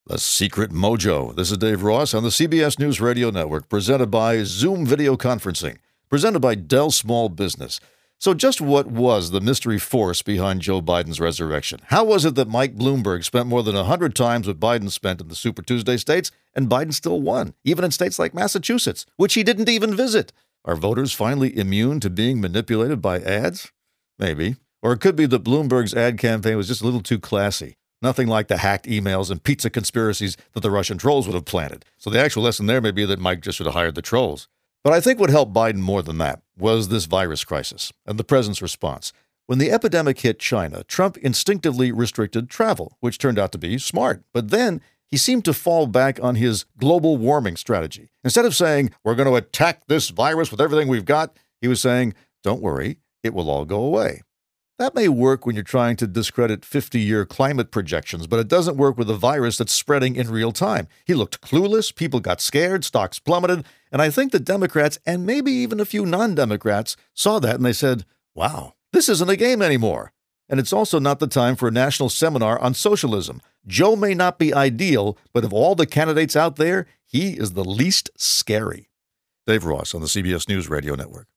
The Secret Mojo. This is Dave Ross on the CBS News Radio Network, presented by Zoom Video Conferencing, presented by Dell Small Business. So just what was the mystery force behind Joe Biden's resurrection? How was it that Mike Bloomberg spent more than 100 times what Biden spent in the Super Tuesday states, and Biden still won, even in states like Massachusetts, which he didn't even visit? Are voters finally immune to being manipulated by ads? Maybe. Or it could be that Bloomberg's ad campaign was just a little too classy. Nothing like the hacked emails and pizza conspiracies that the Russian trolls would have planted. So the actual lesson there may be that Mike just should have hired the trolls. But I think what helped Biden more than that was this virus crisis and the president's response. When the epidemic hit China, Trump instinctively restricted travel, which turned out to be smart. But then he seemed to fall back on his global warming strategy. Instead of saying, we're going to attack this virus with everything we've got, he was saying, don't worry, it will all go away. That may work when you're trying to discredit 50-year climate projections, but it doesn't work with a virus that's spreading in real time. He looked clueless, people got scared, stocks plummeted, and I think the Democrats, and maybe even a few non-Democrats, saw that and they said, wow, this isn't a game anymore. And it's also not the time for a national seminar on socialism. Joe may not be ideal, but of all the candidates out there, he is the least scary. Dave Ross on the CBS News Radio Network.